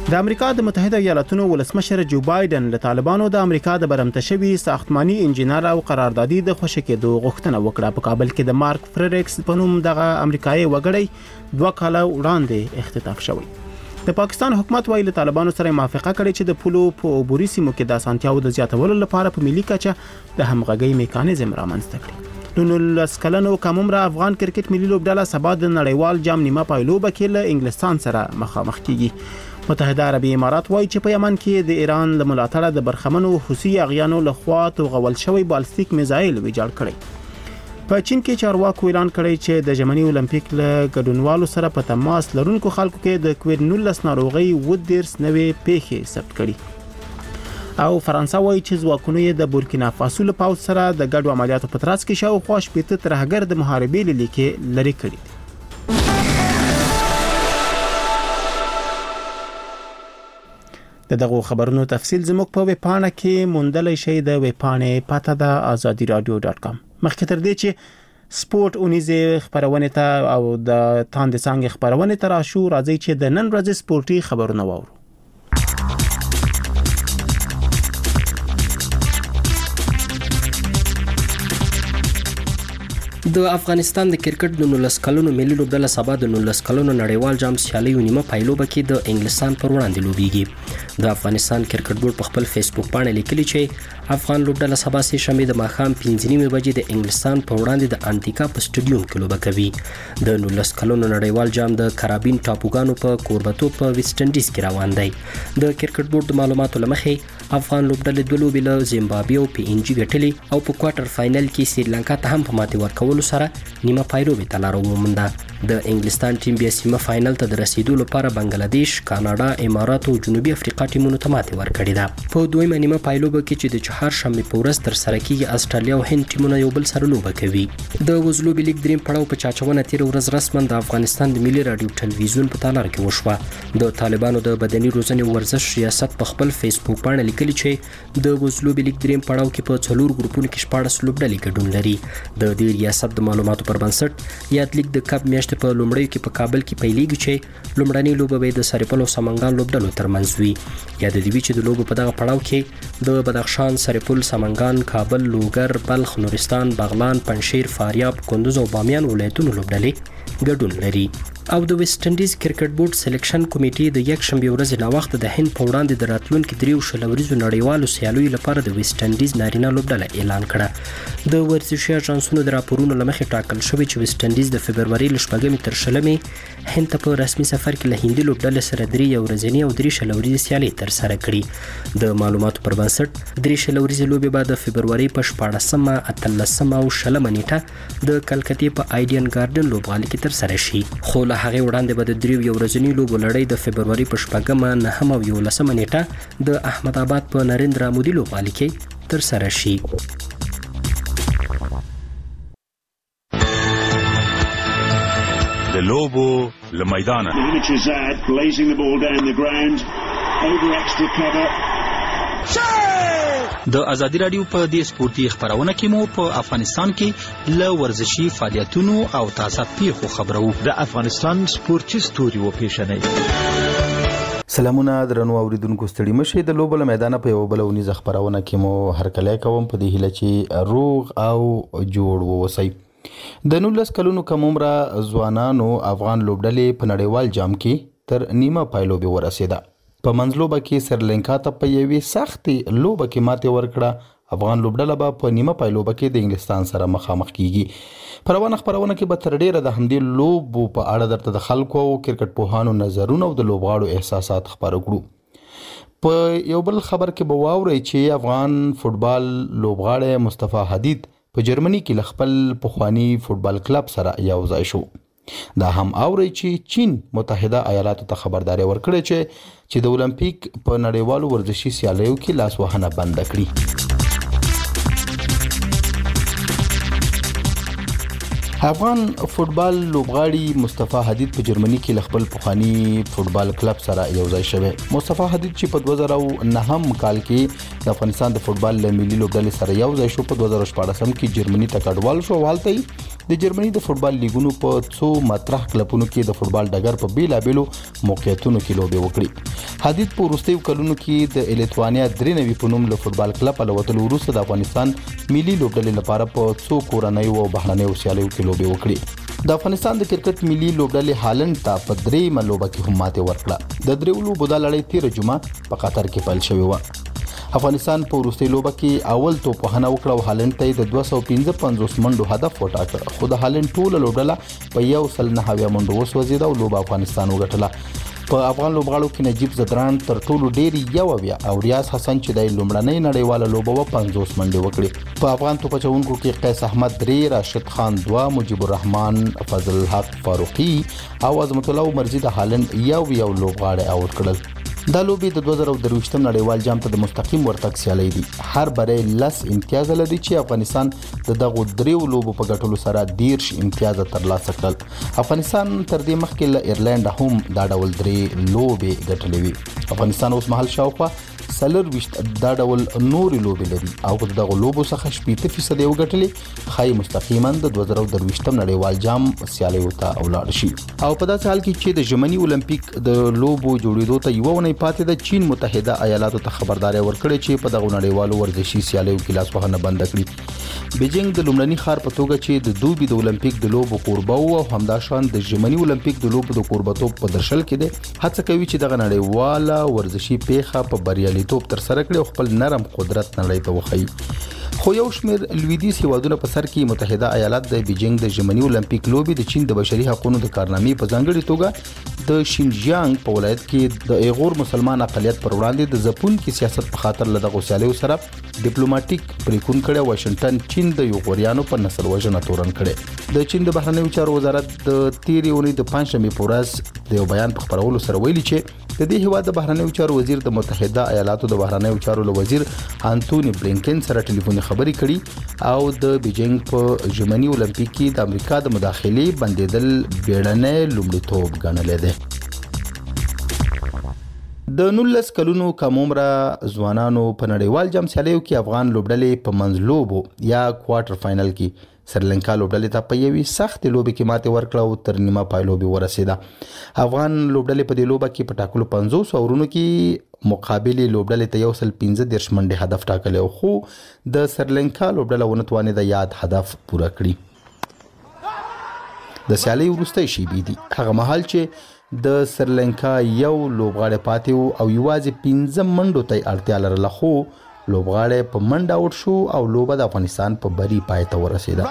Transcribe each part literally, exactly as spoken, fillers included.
د امریکا د متحده ایالاتونو ولسمشر جو بایدن له طالبانو د امریکا د برمته شوي ساختماني انجینر او قراردادي د خوشی کېدو غوښتنه وکړه. په کابل کې د مارک فریریکس په نوم دغه امریکایي وګړی دوه کاله وړاندې اختطاف شوی. د پاکستان حکومت وايي له طالبانو سره موافقه کړې چې د پولو په عبوري سیمو کې د اسانتیاو د زیاتولو لپاره په ملي کچه د همغږۍ میکانیزم رامنځته کړي. د نولس کلنو کم عمره افغان کرکټ ملي لوبډله سبا د نړیوال جام نیمه پایلوبه کې له انګلستان سره مخامخ کیږي. متحده عربي امارات وايي چې په یمن کې د ایران له ملاتړه د برخمنو حوثي اغیانو لخوا توغول شوی بالستیک میزایل ویجاړ کړي. په چین کې چارواکو اعلان کړی چې د ژمني اولمپیک له ګډونوالو سره په تماس لرونکو خلکو کې د کووډ نولس ناروغي ودیرس نوې پیښې ثبت کړي. او فرانسه وايي چې ځواکونه د بورکینا فاسو له پاوځ سره د ګډو عملیاتو په ترڅ کې شاوخوا شپږ ترهګر د محاربې لیکې لري کړي. د دغه خبرونو تفصیل زموږ په ویب پاڼه کې موندلای شئ. د ویب پاڼې پته ده آزادی رادیو ډاټ کام. مخکې تر دې چې سپورت اونیزه خبرونه ته او د تاند څنګه خبرونه ته راشو، راځي چې د نن ورځې سپورتي خبرونه واورو. د افغانستان د کرکټ د نولس کلونو ملي لوبډله سبا د نولس کلونو نړیوال جام سیالیو نیمه پایلوبه کې د انګلستان پر وړاندې لوبېږي. د افغانستان کرکټ بورډ په خپل فیسبوک باندې لیکلي چې افغان لوبډله سبا سه شنبه د ماښام پنځه نیمې بجې د انګلستان پر وړاندې د انټیکا په سټډیوم کې لوبه کوي. د نولس کلونو نړیوال جام د کارابین ټاپوګانو په کوربتوب په ویسټ انډیز کې روان دی. د کرکټ بورډ د معلوماتو لمخې افغان لوبډلې دوه لوبې له زیمبابوې او پی ان جی ګټلې او په کوارټر فائنل کې سریلانکا ته هم په ماتې ورکولو سره نیمه پایلوبې ته لار ومونده. د انګلستان ټیم بیا سیمه فائنل ته د رسیدو لپاره بنگلاديش، کاناډا، امارات او جنوبي افریقا ټیمونو ته ماتې ورکړې ده. په دویمه نیمه پایلوبه کې چې د چهارشنبه په ورځ تر سره کیږي، استرالیا او هند ټیمونه یو بل سره لوبه کوي. د وزلوبي لیګ دریم پړاو په چاچونه تیر ورځ رسما د افغانستان د ملي رادیو ټلویزیون په تالار کې وشوه. د طالبانو د بدني روزنې ورزش ریاست په خپل فیسبوک باندې لیکلي چې د وزلوبي لیګ دریم پړاو کې په څلور ګروپونو کې شپږ لوبډلې ګډون لري. د دې ریاست د معلوماتو پر بنسټ یاد لیګ د کپ میاشتې په لومړیو کې په کابل کې پیلېږي چې لومړنۍ لوبه به د سرپل او سمنګان لوبډلو ترمنځ وي. یاد دی چې د لوبو په دغه پړاو کې د بدخشان، سرپل، سمنګان، کابل، لوګر، بلخ، نورستان، بغلان، پنشیر، فاریاب، کندوز او بامیان ولایتونو لوبډلې ګډون لري. او د ویسټ انډیز کرکټ بورډ سلیکشن کمیټې د یک شنبه ورځ لا وخت د هند په وړاندې د راتلونکو دریو شلوريزو نړیوالو سیالیو لپاره د ویسټ انډیز نارینه لوبډله اعلان کړه. د ورزشي اژانسونو د راپورونو لمخې ټاکل شوی چې ویسټ انډیز د فبرवरी ل شپږمې تر شلمې هند ته په رسمي سفر کې له هندي لوبډلې سره درې ورځنی او درې شلوريزې سیالي تر سره کړي. د معلوماتو پر بنسټ درې شلوريزې لوبې بعد د فبرवरी په شپاړسمه، اتلسمه او شلمه نیټه د کلکتې په آیډین ګارډن لوبغالي کې تر سره شي. خو له هغه وړاندې به د دریو ورځنی لوبو لړۍ د فبرवरी په شپږمه، نهمه او یولسمه نیټه د احمد آباد په نریندرا مودي لوبغالي کې تر سره شي. د لوبو له میدانه د ازادي رادیو په دې سپورتي خبرونه کې مو په افغانستان کې له ورزشي فعالیتونو او تازه پیښو خبرو. د افغانستان سپورتي ستوري و پیښنې. سلامونه درنو اوریدونکو، ستړي مشه. د لوبو له میدانه په یو بل ونیزه خبرونه کې مو هرکلی کوم په دې هیله چې روغ او جوړ ووسئ. د نولس کلونو کم عمره ځوانانو افغان لوبډلې په نړیوال جام کې تر نیمه پایلوبې ورسېده. په منځلوبه کې سریلانکا ته په یوې سختې لوبه کې ماتې ورکړه. افغان لوبډله به په نیمه پایلوبه کې د انګلستان سره مخامخ کیږي. په روانه خبرونه کې به تر ډیره د همدې لوبو په اړه درته د خلکو او کرکټ پوهانو نظرونه او د لوبغاړو احساسات خبرو کړو. په یو بل خبر کې به واورئ چې افغان فوټبال لوبغاړی مصطفی حدید په جرمني کې له خپل پخوانی فوټبال کلب سره یو ځای شو. دا هم اوري چې چین متحده ایالاتو ته خبرداري ورکړې چې چې د اولمپیک په نړیوالو ورزشي سیالیو کې لاسوهنه بند کړي. افغان فوتبال لوبغاړي مصطفی حدید په جرمني کې خپل پخوانی فوتبال کلب سره یو ځای شوی. مصطفی حدید چې په دوه زره نهم کال کې د افغانستان د فوتبال ملي لوبډلې سره یو ځای شو، په دوه زره شپږم کې جرمني ته کډوال شو. حالته د جرمني د فوتبال لیګونو په څو مطرح کلبونو کې د فوتبال ډګر په بیلابېلو موقعیتونو کې لوبې وکړي. حدید په وروستیو کلونو کې د الیتوانیا درې نوي په نوم له فوتبال کلب الوتلو وروسته د افغانستان ملي لوبډلې لپاره په څو کورنۍ او بهرنۍ سیالیو کې لوبې وکړي. د افغانستان د کرکټ ملي لوبډلې هالند ته په درې ملوبه کې هم ماته ورکړه. د درې لوبو د لړۍ تیر جمعه په قطر کې پیل شوې و. افغانستان په وروستي لوبه کې اول توپخانه وکړه او هالند ته د دوه سوه پنځه پنځوس منډو هدف وټاکه، خو د هالند ټوله لوبډله په یو سل نه اویا منډو وسوځیده او لوبه افغانستان وګټله. په افغان لوبغاړو کې نجیب زدران تر ټولو ډیر یو اویا او ریاض حسن چې د لومړنۍ نړیواله لوبه و پنځوس منډې وکړي. په افغان توپچونکو کې قیس احمد درې، راشد خان دوه، مجيب الرحمن، فضل الحق فاروقي او عظمت الله مرزي د هالند یو یو لوبغاړي اوټ کړل. دا لوبي د دوه زره درویشتم نړیوال جام ته د مستقیم ورتګ سیالي دي. هر بری لس امتیاز لري چې افغانستان د دغه دریو لوبو په ګټلو سره دیرش امتیاز ترلاسه کړل. افغانستان تر دې مخکې له ایرلند هم دا ډول درې لوبي ګټلې وي. افغانستان اوس مهال شاوخوا سلر وشت دا ډول نور لوبي لري او په دغه لوبو څخه شپږ فیصد یو ګټلې خای مستقیما د دوه زره درویشتم نړیوال جام سیالي وته ولاړ شي. او په داسې حال کې چې د ژمنی اولمپیک د لوبو جوړېدو ته یو نه پاتې د چین متحده ایالاتو ته خبرداري ورکړې چې په دغه نړیوالو ورزشي سیالیو کې لاس وهنه بند کړي. بیجینګ د لومړني ښار په توګه چې د دوبي د اولمپیک د لوبو کوربه او همداشان د ژمنی اولمپیک د لوبو د کوربتوب په درشل کې ده هڅه کوي چې دغه نړیواله ورزشي پیښه په بریالیتوب تر سره کړي او خپل نرم قدرت نړۍ ته وښيي. خو یو شمېر لویدیځ هیوادونه په سر کې متحده ایالات د بیجینګ د ژمنی اولمپیک لوبي د چین د بشري حقوقو د کارنامې په ځانګړي توګه د شینجیانګ په ولایت کې د ایغور مسلمان اقلیت پر وړاندې د ځپون کې سیاست په خاطر له دغه سیالیو سره ډیپلوماټیک پریکون کړي. واشنگټن چین د یوغوریانو په نسل وژنه تورن کړي. د چین د بهرنیو چارو وزارت د تیرې اونۍ د پنځمې په ورځ د یو بیان په خبرولو سره ویلي چې د دې هیواد د بهرنیو چارو وزیر د متحده ایالاتو د بهرنیو چارو له وزیر انټونی بلینکن سره ټلیفوني خبرې کړي او د بیجینګ په ژمنی اولمپیک کې د امریکا د مداخلې بندیدل بیړنۍ لومړیتوب ګڼل دی. د نولس کلونو کم عمره ځوانانو په نړیوال جام سیالیو کې افغان لوبډلې په منځلوبو یا کوارټر فائنل کې سریلانکا لوبډلې ته په یوې سخت لوبې کې ماته ورکړه او تر نیمه پای لوبې ورسېده. افغان لوبډلې په دې لوبه کې په ټاکلو پنځوس اورونو کې مقابله لوبډلې ته یو سل پنځه دیرش منډې هدف ټاکلی او خو د سریلانکا لوبډله ونه توانېده یاد هدف پوره کړي. د سیالۍ وروستی شیبې دي هغه مهال چې د سریلانکا یو لوبغاړی پاتې و او یوازې پنځه منډو ته اړتیا لرله، خو لوبغاړی په منډه آوټ شو او لوبه د افغانستان په بری پای ته ورسېده.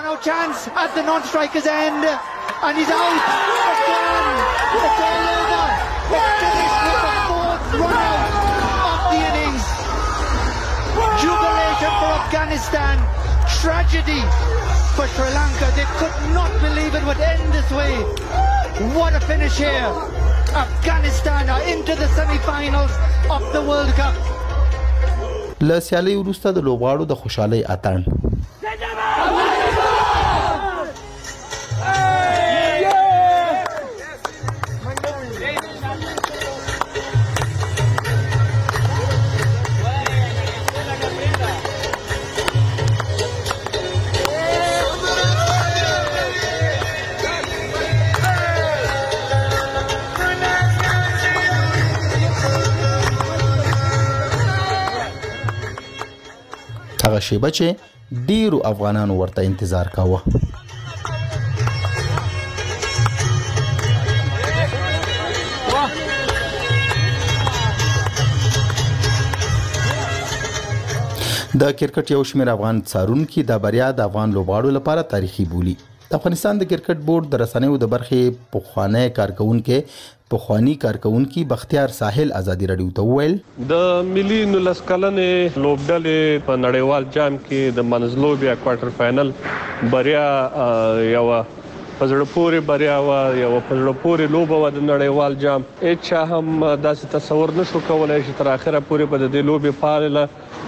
Afghanistan, tragedy for Sri Lanka. They could not believe it would end this way. What a finish here. Afghanistan are into the semi-finals of the World Cup. له سیالۍ وروسته د لوبغاړو د خوشحالۍ اتڼ هغه شیبه چې ډیرو افغانانو ورته انتظار کاوه. د کرکټ یو شمېر افغان څارونکي دا بریا د افغان لوبغاړو لپاره تاریخي بولي. د افغانستان د کرکټ بورډ د رسنیو د برخې پخوانی کارکونکي پخوانی کارکونکي بختیار ساحل ازادي رادیو ته وویل د ملي نولس کلنې لوبډلې په نړیوال جام کې د منځلوبي کوارټر فائنل بریا یو پزړه پورې بریا وا یو پزړه پورې لوبه و د نړیوال جام هیڅ هم داسې تصور نشو کولای چې تر اخره پورې په دې لوبې فعال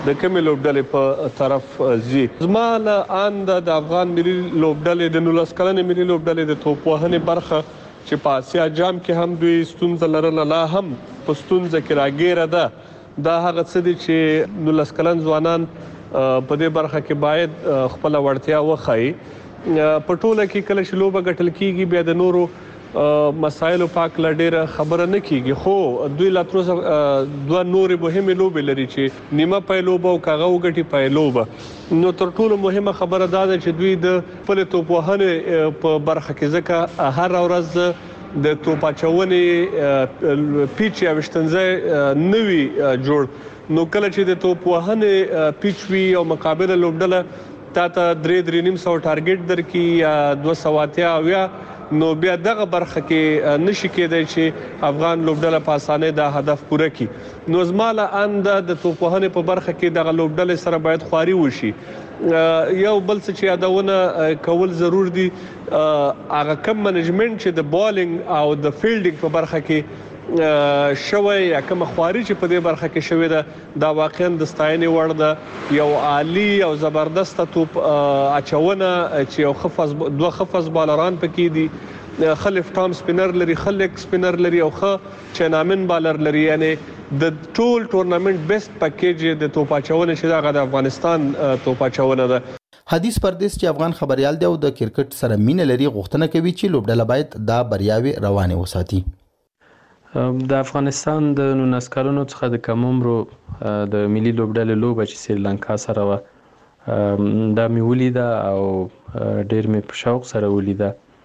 د کومې لوبډلې په طرف ځي. زما له اند د افغان ملي لوبډلې د نولس کلنې ملي لوبډلې د توپ وهنې برخه چې په آسیا جام کې هم دوی ستونزه لرله، لا هم په ستونزه کې راګیره ده. دا هغه څه دي چې نولس کلن ځوانان په دې برخه کې باید خپل وړتیا وښایي. په ټوله کې کله چې لوبه ګټل کیږي بیا د نورو مسایلو پاک لډیره خبره نه کیږي، خو دوی لا تر اوسه دوه نورې مهمې لوبې لري چې نیمه پای لوبه او کاغه وګټي پای لوبه. نو تر ټولو مهمه خبره دا ده چې دوی د خپل توپ وهنې په برخه کې ځکه هر ورځ د توپ اچونې پیچ یا وشتنځای نوي جوړ، نو کله چې د توپ وهنې پیچ وی او مقابله لوبډله تا ته درې درې نیم سو ټارګټ درکې یا دوه سوه اتیا اویا، نو بیا دغه برخه کې نشي کېدای چې افغان لوبډله په اسانۍ دا هدف پوره کړي. نو زما له انده د توپ وهنې په برخه کې دغه لوبډلې سره باید خواري وشي. یو بل څه چې یادونه کول ضرور دي، هغه کم منیجمنت چې د بالینګ او د فیلډینګ په برخه کې شوی یا کوم خواري چې په دې برخه کې شوی ده، دا واقعا د ستاینې وړ ده. یو عالی او زبردست توپ اچونه چې یو خفز دوه خفز بالران پکې دي، خلف ټام سپینر لري، خلک سپینر لري او خ چنامن بالر لري، یعنی د ټول ټورنمنت بیسټ پکیج د توپ اچونه چې دا د افغانستان توپ اچونه ده. حدیث پردیس چې افغان خبريال دی او د کرکټ سره مینه لري غوښتنه کوي چې لوبډله باید دا بریاوي روانه وساتي. د افغانستان د نولس کلونو څخه د کم عمرو د ملي لوبډلې لوبه چې سریلانکا سره وه دا مې ولیده او ډېر مې په شوق سره ولیده.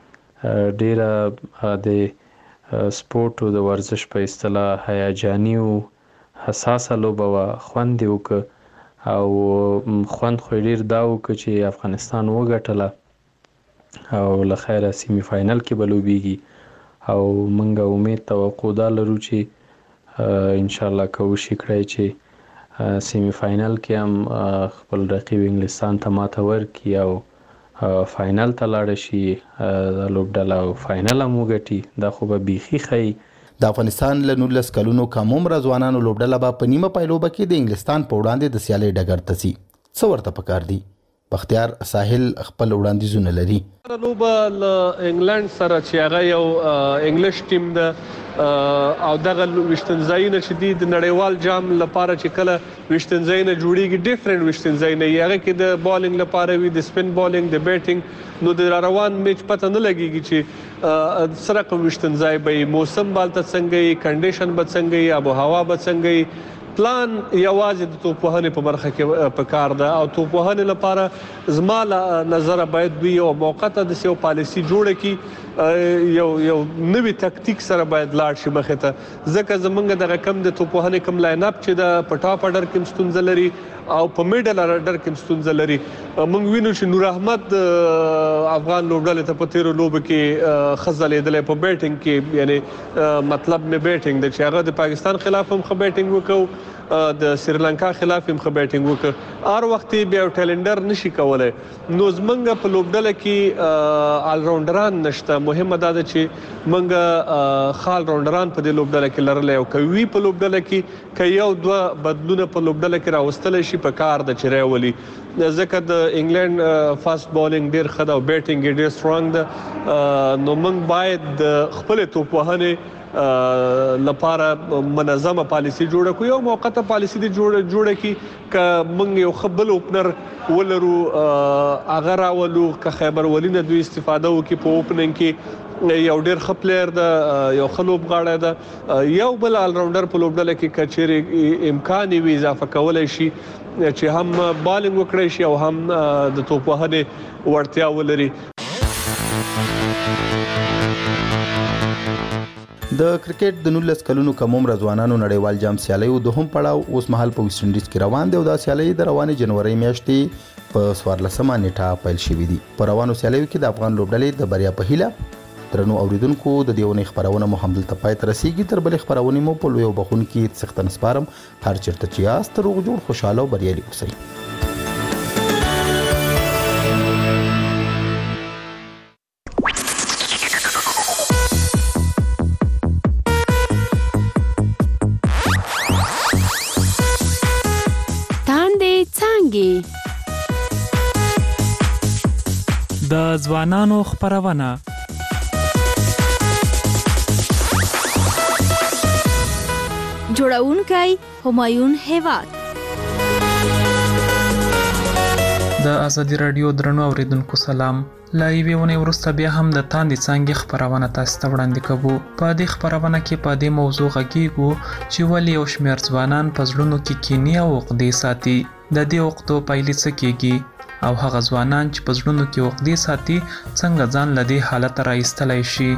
ډېره د سپورټ او د ورزش په اصطلاح هیجاني او حساسه لوبه وه، خوند یې وکړه او خوند خو یې ډېر دا وکړه چې افغانستان وګټله او له خیره سیمي فاینل کې به لوبیږي او منګه امید توقع دا لرو چې ان شاء الله کوشش کړی چې سیمی فاینل کې هم خپل رقیب انګلستان ته ماته ورکړي او فاینل ته لاړ شي د لوبډله او فاینل هم وګټي. دا خو به بیخي ښایي. د افغانستان له نولس کلونو کم عمره ځوانانو لوبډله به په نیمه پای لوبه کې د انګلستان په وړاندې د سیالۍ ډګر ته ځي. څه ورته پکار دي؟ بختیار ساحل خپل وړاندیزونه لري. لوبه له انګلند سره چې هغه یو انګلیش ټیم ده او دغه وشتنځایونه چې دي د نړیوال جام لپاره چې کله وشتنځایونه جوړیږي ډیفرنٹ وشتنځایونه هغه کې د بالینګ لپاره وي، د سپین بالینګ، د بیټینګ، نو د روان میچ پته نه لګیږي چې سره کوم وشتنځای به موسم بالته څنګه وي، کنډیشن به څنګه وي، آب و هوا به څنګه وي. پلان یوازې د توپ وهنې په برخه کې په کار ده او توپ وهنې لپاره زما له نظره باید دوی یو موقته د یو پالیسي جوړه کړي، یو یو نوی تکتیک سره باید لاړ شي مخې ته، ځکه زمونږ دغه کم د توپ وهنې کم لاین اپ چې د په ټاپ اډر کې ستونزه لري او په میډل اډر کې ستونزه لري. موږ وینو چې نور احمد افغان لوبډلې ته په تیرو لوبو کې خزلېدلې په بیټینګ کې، یعنی مطلب مې بیټینګ د چې هغه د پاکستان خلاف هم خو بیټینګ وکړو، د سریلانکا خلاف هم خو بیټینګ وکړ، هر وخت بیا ټیلنډر نشي کولای. نو زمونږ په لوبډله کې آل راونډران نشته. مهمه دا ده چې مونږ خال راونډران په دې لوبډله کې لرلې او کوي په لوبډله کې که یو دوه بدلونه په لوبډله کې راوستل شي په کار د چرای ولي، ځکه د انګلند فاست بالینګ ډیر ښه ده او بیټینګ ډیر سترونګ ده. نو مونږ باید د خپل توپ وهنې لپاره منظمه پالیسی جوړه کړو، یو موقته پالیسی دی جوړه جوړه کی ک موږ یو خپل اوپنر ولرو اگر راولو ک خیبر ولینه دوی استفاده وکي په اوپننګ کې یو ډیر خپلر د یو خلوب غاړه ده، یو بل آل راونډر په لوبډله کې کچېری امکان وي اضافه کولای شي چې هم بالینګ وکړي شي او هم د توپ وهنې ورتیا ولري. د کرکټ د نولس کلونو کم عمر ځوانانو نړیوال جام سیالیو دوهم پړاو اوس مهال په ویسټ انډیز کې روان دی او دا سیالۍ د روانې جنوري میاشتې په څوارلسمه نیټه پیل شوې دي. په روانو سیالیو کې د افغان لوبډلې د بریا په هیله درنو اوریدونکو د دیونې خبرونه مو هم دلته پای ته رسیږي. تر بلې خبرونه مو په لوی وبخون کې څختن سپارم. هر چیرته چې یاست روغ جوړ خوشاله او بریالي اوسئ. د ځوانانو خپرونه. جوړونکی همایون هیواد. د ازادي رادیو درنو اوریدونکو سلام. لا یوې ونې وروسته بیا هم د تاندې څانګې خپرونه تاسو ته وړاندې کوو. په دې خپرونه کې په دې موضوع غږیږو چې ولې یو شمېر ځوانان په زړونو کې کینې او عقدې ساتي، د دې عقدو پایلې څه کیږي، او هغه ځوانان چې په زړونو کې عقدې ساتي څنګه ځان له دې حالته راایستلی شي.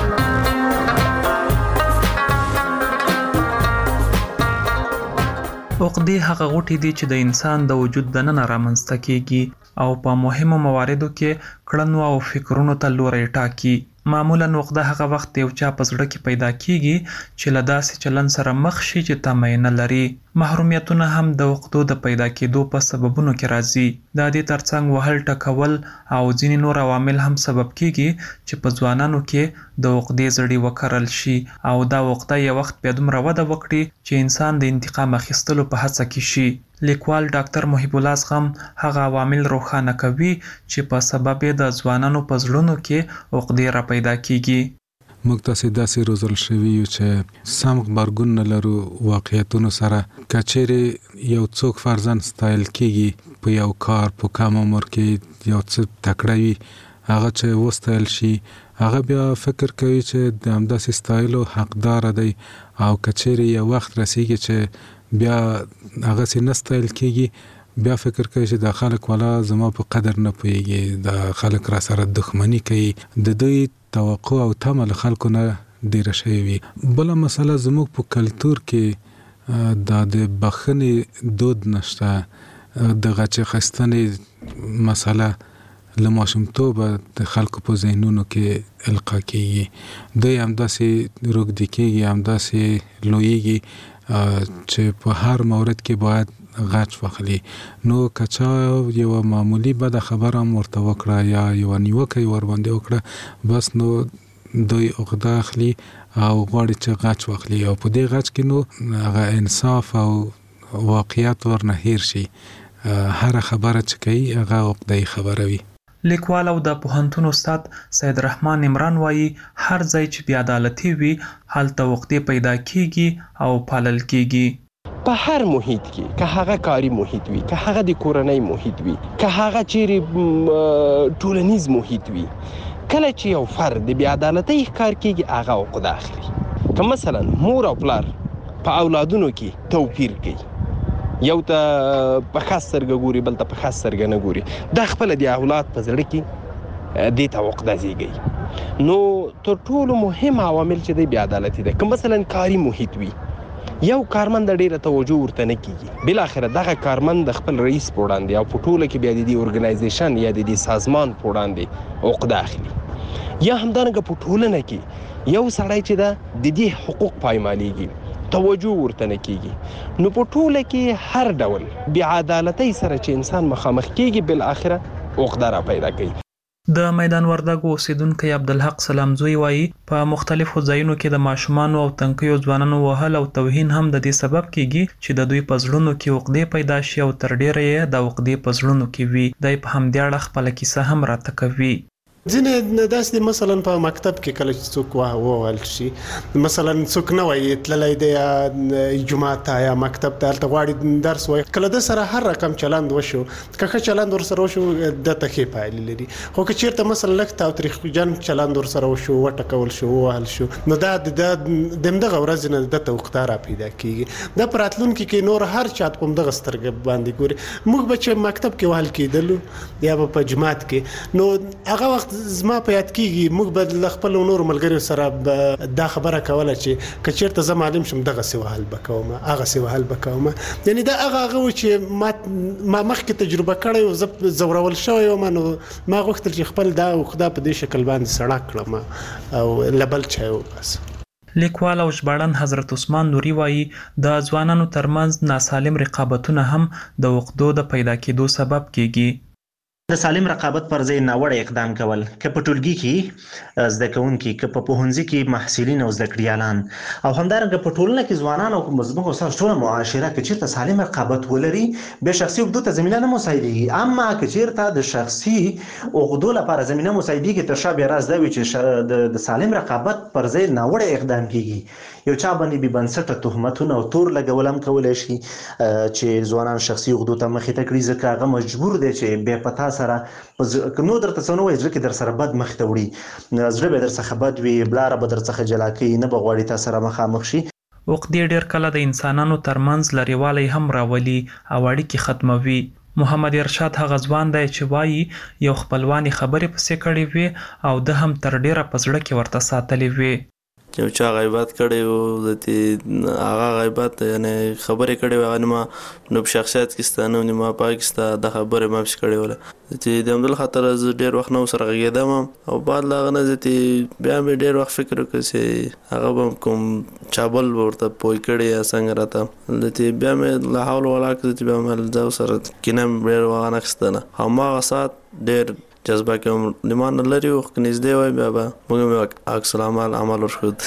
عقدې هغه غوټې دي چې د انسان د وجود دننه رامنځته کیږي او په مهمو مواردو کې کړنو او فکرونو ته لوری ټاکي. معمولا عقده هغه وخت یو چا په زړه کې پیدا کیږي چې له داسې چلن سره مخ شي چې تمه نه لري. محرومیتونه هم د عقدو د پیدا کېدو په سببونو کې راځي. د دې ترڅنګ وهل ټکول او ځینې نور عوامل هم سبب کیږي چې په ځوانانو کې د عقدې زړي وکرل شي او دا عقده یو وخت بیا دومره وده وکړي چې انسان د انتقام اخیستلو په هڅه کې شي. لیکوال ډاکټر محب الله اصغم هغه عوامل روښانه کوي چې په سبب د ځوانانو په زړونو کې عقدې را پیدا کیږي. موږ تاسې داسې روزل شوي یو چې سم غبرګون نه لرو واقعیتونو سره. که چیرې یو څوک فرضاً ستایل کیږي په یو کار په کم عمر کې یو څه تکړه وي، هغه چې وستایل شي هغه بیا فکر کوي چې د همداسې ستایلو حقدار دی، او که چیرې یو وخت رسیږي چې بیا هغه سي نستایل کیږي بیا فکر کوي چې د خلک والا زما په قدر نه پوهیږي، د خلک را سره دښمنی کوي. د دوی توقع او تمه له خلکو نه ډیره شوې وي. بله مسله زموږ په کلتور کې دا د بخښنې دود نشته. د غچ اخیستنې مسله له ماشومتوبه د خلکو په ذهنونو کې القا کیږي. دوی همداسې روږدي کیږي، همداسې لویږي چې په هر مورد کې باید غچ واخلي. نو کچا یو معمولی بده خبره هم ورته وکړه یا یو نیوکه ور باندې وکړه، بس نو دوی عقده اخلي او غواړي چې غچ واخلي، او په دې غچ کې نو هغه انصاف او واقعیت ورنه هیر شي. هر خبره چې کوي هغه عقده خبره وي. لیکوال او د پوهنتون استاد سید رحمان عمران وایي هر ځای چې بې عدالتي وي هلته عقدې پیدا کیږي او پالل کیږي. په هر محیط کې، که هغه کاری محیط وي، که هغه د کورنۍ محیط وي، که هغه چیرې ټولنیز محیط وي، کله چې یو فرد د بې عدالتۍ ښکار کیږي هغه عقده اخلي. که مثلا مور او پلار په اولادونو کې توپیر کوي، یو ته په ښه سترګه ګوري بل ته په ښه سترګه نه ګوري، دا خپله د اولاد په زړه کې دې ته عقده زیږوي. نو تر ټولو مهم عوامل چې دی بې عدالتي ده. که مثلا کاري محیط وي، یو کارمند ډیره توجه ورته نه کیږي، بالاخره دغه کارمند د خپل رئیس په وړاندې او په ټوله کې بیا د دې ارګنایزیشن یا د دې سازمان په وړاندې عقده اخلي. یا همدارنګه په ټولنه کې یو سړی چې ده د دې حقوق پایمالېږي، توجه ورته نه کیږي. نو په ټوله کې هر ډول بې عدالتۍ سره چې انسان مخامخ کیږي بالاخره عقده را پیدا کوي. د میدان وردګو اوسیدونکی عبدالحق سلامزوی وایي په مختلفو ځایونو کې د ماشومانو او تنکیو ځوانانو وهل او توهین هم د دې سبب کیږي چې د دوی په زړونو کې عقدې پیدا شي او تر ډیره یې د عقدې په زړونو کې وي. دی په همدې اړه خپله کیسه هم راته کوي. ځینې داسې مثلا په مکتب کې کله چې څوک ووهل شي، مثلا څوک نه وایي تللی دی یا جومات ته یا مکتب ته هلته غواړي درس وایي، کله د سره هر رقم چلند وشو، که ښه چلند ورسره وشو دته ښې پایلې لري. خو که چېرته مثلا لږ تاوتریخجن چلند ورسره وشو، وټکول شو، ووهل شو، نو دا د همدغه ورځې نه دته عقده را پیدا کېږي. دا په راتلونکي کې نور هر چا په همدغه سترګه باندې ګوري. موږ به چې مکتب کې وهل کېدلو یا به په جومات کې، نو هغه وخت زما په یاد کېږي موږ به له خپلو نورو ملګریو سره دا خبره کوله چې که چېرته زه معلم شم دغسې وهل به کومه، هغسې وهل به کومه. یعنې دا هغه هغه و چې ما ما مخکې تجربه کړی و، زه ځورول شوی وم، نو ما غوښتل چې خپل دا عقده په دې شکل باندې سړه کړم او له بل چا یې وباسم. لیکوال او ژباړن حضرت عثمان نوري وایي د ځوانانو ترمنځ ناسالم رقابتونه هم د عقدو د پیدا کېدو سبب کیږي. د سالم رقابت پر ځای ناوړه اقدام کول که په ټولګي کې زده کوونکي که په پوهنځي کې محصلین او زده کړیالان او همدارنګه په ټولنه کې ځوانان او مزمن او ټول معاشره کې چیرته سالم رقابت ولري به شخصي عقدو ته زمينه نه مساعدېږي، اما که چیرته د شخصي عقدو لپاره زمينه مساعدېږي تر شا بیا راز دا وي چې د سالم رقابت پر ځای ناوړه اقدام کیږي، یو چا باندې بې بنسټه تهمتونه او تور لګول هم کولی شي چې ځوانان شخصي عقدو ته مخې ته کړي، ځکه هغه مجبور دی چې بیا په تا سره نو درته څه نه وایي زړه کې در سره بد مخ ته وړي، زړه به در څخه بد وي، بلاره به در څخه جلا کوي، نه به غواړي تا سره مخامخ شي. عقدې ډېر کله د انسانانو ترمنځ لرېوالی هم راولي او اړیکې ختموي. محمد ارشاد هغه ځوان دی چې وایي یو خپلوان خبرې پسې کړې وي او ده هم تر ډېره په زړه کې ورته ساتلې وي. یو چا غیبت کړی و د هغه غیبت یعنی خبرې کړې وې هغه نیمه نو په شخصیت کې ستا نه نیمه پاک ستا د خبرې ما پسې کړې وله چې د همدل خاطر زه ډېر وخت نه ورسره غږېدم او بعد له هغه نه زه بیا مې ډېر وخت فکر وکړ چې هغه به کوم چا بل به ورته پوه کړی یا څنګه راته بیا مې لا حول ولا قوت بیا مې زه ورسره کینه مې ډېر وانخیسته نه هماغه ساعت ډېر جذبه کوم لمان لري او نږدې وای بیا به موږ عکس العمل عمل ورشود.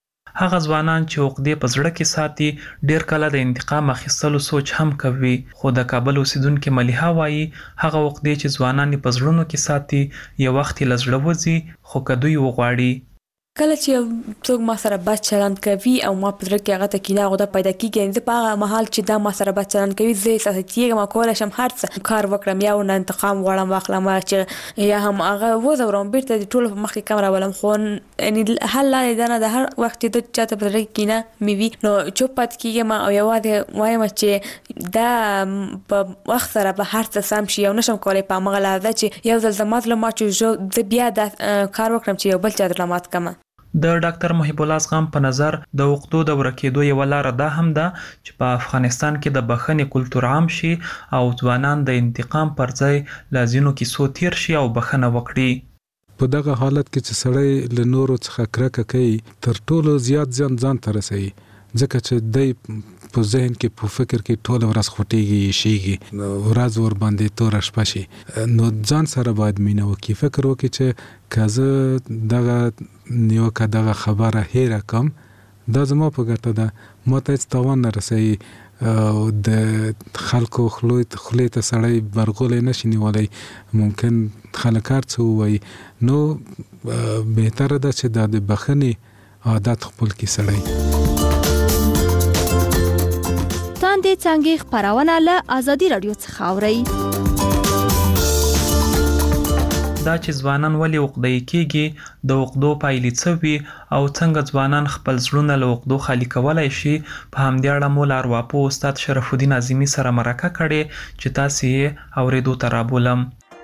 هغه ځوانان چې عقدې په زړه کې ساتي ډېر کله د انتقام اخیستلو سوچ هم کوي، خو د کابل اوسیدونکې ملیحه وایي هغه عقدې چې ځوانان په زړونو کې ساتي یو وخت یې له زړه وځي خو که دوی وغواړي. کله چې څوک ما سره بد چلند کوي او ما په زړه کې هغه ته کینه عقده پیدا کېږي، زه په هغه مهال چې دا ما سره بد چلند کوي زه احساس کېږم کولی شم هر څه کار وکړم، یا ورنه انتقام غواړم واخلم چې یا هم هغه وځورم بیرته د ټولو په مخ کې کم راولم، خو یعنې حل لارې دا نه ده. هر وخت چې د چا ته په زړه کې کینه مې وي نو چوپ پاتې کېږم او یوازې وایم چې دا په وخت سره به هر څه سم شي او نشم کولی په همغه لحظه چې یو ځل زما زړه مات شو زه بیا دا کار وکړم چې یو بل چا زړه مات کړم. د ډاکټر محب الله زغم په نظر د عقدو د ورکېدو یوه لاره دا هم ده چې په افغانستان کې د بخښنې کلتور عام شي او ځوانان د انتقام پر ځای له ځینو کیسو تیر شي او بخښنه وکړي. په دغه حالت کې چې سړی له نورو څخه کرکه کوي تر ټولو زیات ځان ځان ته رسوي، ځکه چې دی په ذهن کې په فکر کې ټول ورځ خوټېږي شيږي ورځ ور باندې توره شپه شي، نو ځان سره باید مینه وکړي، فکر وکړي چې که زه دغه نیوکه دغه خبره هېره کم دا زما په ګټه ده، ما ته هېڅ تاوان نه رسوي او د خلکو خولې ته سړی برغولی نشي نیولی، ممکن خلک هر څه ووایي، نو بهتره ده چې دا د بخښنې عادت خپل کړي سړی. تاندې څانګې خپرونه له ازادي راډیو څخه اورئ. دا چې ځوانان ولې عقده‌يي کېږي، د عقدو پایلې څه وي او څنګه ځوانان خپل زړونه له عقدو خالي کولی شي، په همدې اړه مو له ارواپوه استاد شرف الدین عظیمي سره مرکه کړې چې تاسې یې اورېدو ته رابولم.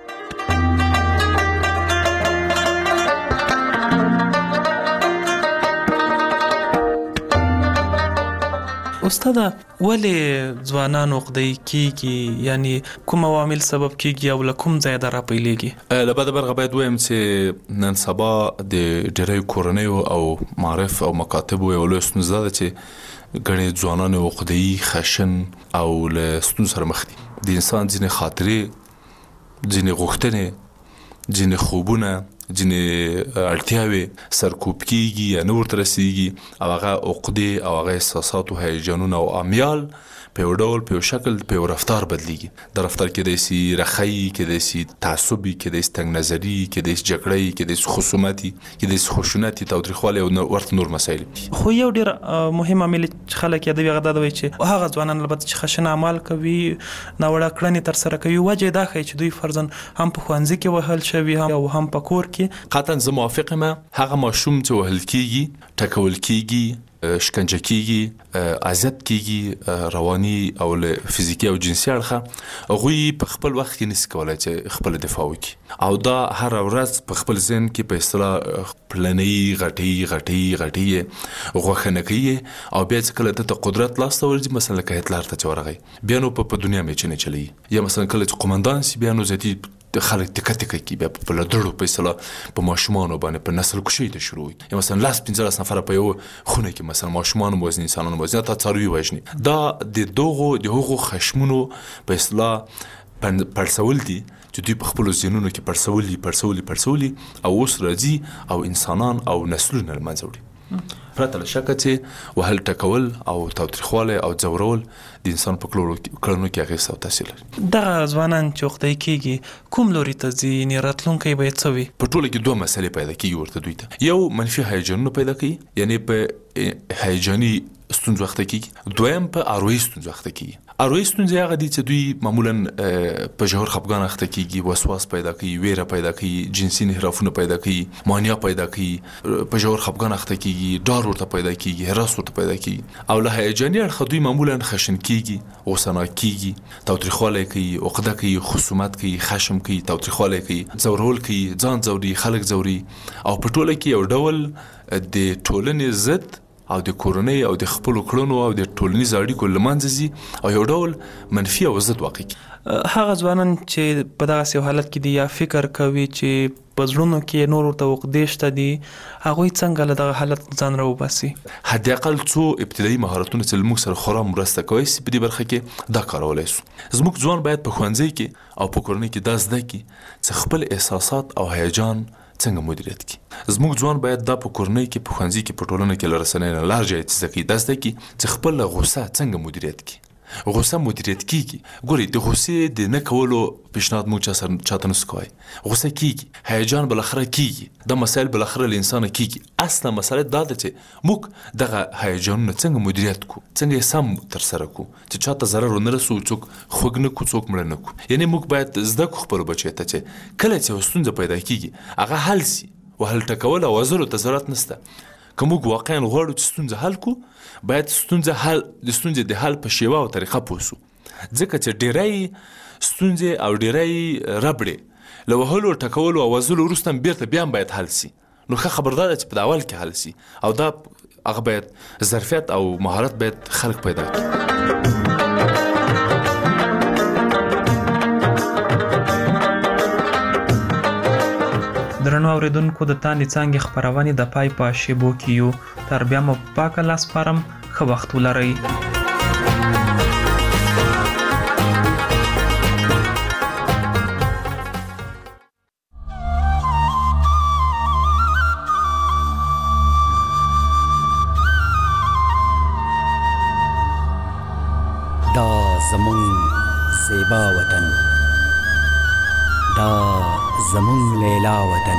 استاد ولې ځوانان عقده‌يي کېږي، یعنی کوم عوامل سبب کېږي او له کوم ځایه دا راپیلېږي؟ له بده برخه باید ووایم چې نن سبا د ډېرو کورنیو او معارف او مکاتبو یوه لویه ستونزه ده چې ګڼې ځوانان عقده‌يي خشن او له ستونزو سره مخ دي. د انسان ځینې خاطرې، ځینې غوښتنې، ځینې خوبونه، ځینې اړتیاوې سرکوب کېږي یا نه ورته رسېږي او هغه عقدې او هغه احساسات او هیجانونه او امیال په یو ډول په یو شکل په یو رفتار بدلیږي. د رفتار کېدای سي رخی، کېدای سي تعصبي، کېدای سي تنګ نظري، کېدای سي جګړې، کېدای سي خصومتي، کېدای سي خشونتي، تاوتریخوالی او ورته نور مسایل. خو یو ډېر مهم عامل چې خلک یادوي هغه دا دی چې هغه ځوانان البته چې خشن اعمال کوي، ناوړه کړنې ترسره کوي، وجه دا ښیي چې دوی فرضاً هم په ښوونځي کې وهل شوي او هم په کور کې. قطعا زه موافق یم. هغه ماشوم چې وهل کېږي، ټکول کېږي، شکنجه کېږي، اذیت کېږي رواني او له فزیکي او جنسي اړخه، هغوی په خپل وخت کې نشي کولی چې خپله دفاع وکړي او دا هره ورځ په خپل ذهن کې په اصطلاح پلنۍ غټۍ غټۍ غټۍ غوښه نه کوي او بیا چې کله ده ته قدرت لاسته ورځي، مثلا لکه هټلر ته چې ورغی بیا نو په دنیا مې چینې چلوي، یا مثلا کله چې قمندان سي بیا نو زیاتي خلک تکه تکه کوي، بیا په لدړو په اصطلاح په ماشومانو باندې په نسل کشۍ ته شروع وي، یا مثلا لاس پنځلس نفره په یو خونه کې مثلا ماشومان وزني، انسانان وزني، تا څاروي وژني. دا د دغو د هغو خشمونو په اصطلاح پړسول دي چې دوی په خپل ذهنونو کې پړسولي پړسولي پړسولي او اوس راځي او انسانان او نسلونه لمنځه وړي پرته له شکه چې وهل ټکول او تاوتریخوالی او ځورول د انسان په کړنو کې اغېز او تاثیر لري. دغه ځوانان چې وختی کېږي کوم لوري ته ځي یعنې راتلونکی به یې څه وي؟ په ټوله کې دوه مسلې پیدا کېږي ورته دوی ته. یو منفي هیجانونه پیدا کوي، یعنې په هیجاني ستونزو اخته کېږي. دویم په اروایي ستونزو اخته کېږي. اروایي ستونزې هغه دي چې دوی معمولا په ژور خفګان اخته کېږي، وسواس پیدا کوي، ویره پیدا کوي، جنسي انحرافونه پیدا کوي، مانیا پیدا کوي، په ژور خفګان اخته کېږي، ډار ورته پیدا کېږي، هراس ورته پیدا کېږي. او له هیجاني اړخه دوی معمولا خشن کېږي، غوسه کېږي، تاوتریخوالی کوي، عقده کوي، خصومت کوي، خشم کوي، تاوتریخوالی کوي، ځورول کوي، ځان ځوري، خلک ځوري، او په ټوله کې یو ډول د ټولنې ضد او د کورنۍ او د خپلو کړنو او د ټولنیز اړیکو له منځه ځي او یو ډول منفي او ضد واقع کېږي. هغه ځوانان چې په دغسې حالت کې دي یا فکر کوي چې په زړونو کې نور ورته عقدې شته دي، هغوی څنګه له دغه حالت ځان راوباسي؟ حداقل څو ابتدایي مهارتونه چې له موږ سره خورا مرسته کولی شي په دې برخه کې دا کارولی شو. زموږ ځوان باید په ښوونځي کې او په کورنۍ کې دا زده کړي چې خپل احساسات او هیجان څنګه مدیریت کړي. زموږ ځوان باید دا په کورنۍ کې، په ښوونځي کې، په ټولنه کې له رسنیو نه لار جای زده کړي، دا زده کړي چې خپل غوسه څنګه مدیریت کړي. غوسه مدیریت کیږي. ګوري د غوسې د نه کولو پیشنهاد موږ چا سره چاته نسو کوی. غوسه کیږي، هیجان بالاخره کیږي، دا مسایل بالاخره له انسانه کیږي. اصله مسله دا ده چې موږ دغه هیجانونه څنګه مدیریت کو، څنګه یې سم تر سره کو چې چاته ضرر ونه رسو، څوک خوږ نه کو، څوک مړه نه کو. یعنې موږ باید زده کړو خپلو بچیو ته چې کله چې یوه ستونزه پیدا کیږي هغه حل سي. وهل ټکول او وزرو ته ضرورت نشته. که موږ واقعا غواړو چې ستونزه حل کو، باید ستونزه حل د ستونزې د حل په شیوه او طریقه پوه سو. ځکه چې ډیری ستونزې او ډیری ربړې له وهلو ټکولو او وزلو وروسته بیرته بیا هم باید حل سي. نو ښه خبردار ده چې په اول کې حل سي، او دا هغه باید ظرفیت او مهارت باید خلک پیدا کړي. درنو اوریدونکو، د تاندې څانګې خپرونې د پای په شیبو کې یو. تر بیا مو پاکه لاس پارم، ښه وخت ولرئ. دا زمون زیبا وطن، دا زمون لیلا وطن،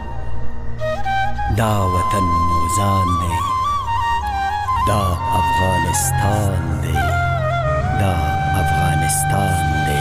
دا وطن موزان دی، دا افغانستان دی، دا افغانستان دی.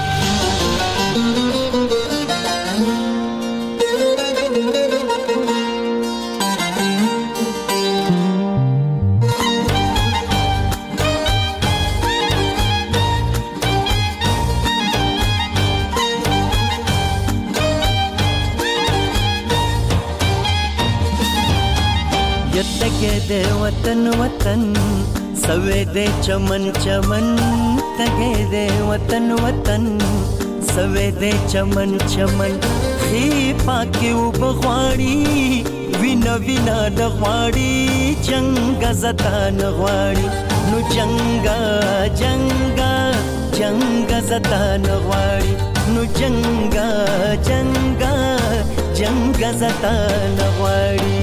تگے دے وطن وطن سوے دے چمن چمن، تگے دے وطن وطن سوے دے چمن چمن. خی پاکی و بغواړي وینا وینا نغواړي، جنگ زتا نغواړي، نو جنگا جنگا جنگ زتا نغواړي، نو جنگا جنگا جنگ زتا نغواړي.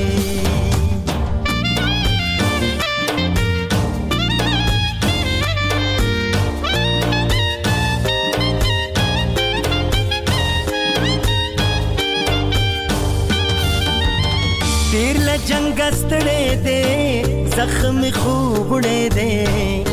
ډیر له جنگ ستړی دی، زخم خوب وړی دی،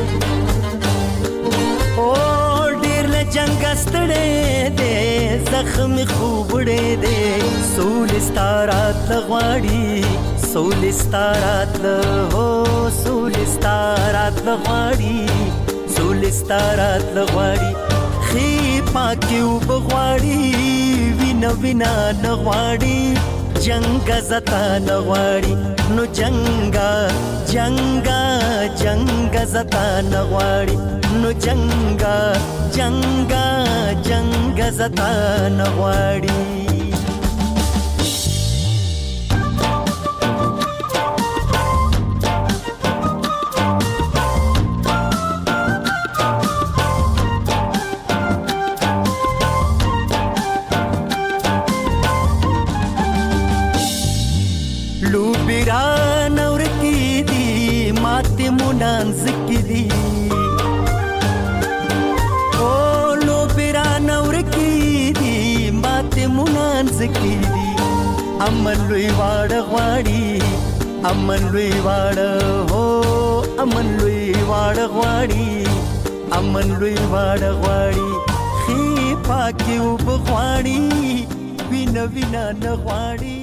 او ډیر له جنگ ستړی دی، زخم خوب وړی دی. سول ستا راتله غواړي، سول ستا راتله، هو سول ستا راتله غواړي، سول ستا راتله غواړي. ښې پاکې اوبه غواړي، وینه وینه نه غواړي، جنگ زتا نغواړي، نو جنگا جنگا جنگ زتا نغواړي، نو جنگا جنگا جنگ زتا نغواړي. بیران ورکی دی مات مونان زکی دی او لو بیران ورکی دی مات مونان زکی دی امن لوی واړه غواړي امن لوی واړه هو امن لوی واړه غواړي امن لوی واړه غواړي خې پاکي وبغواړي وینا وینا نه غواړي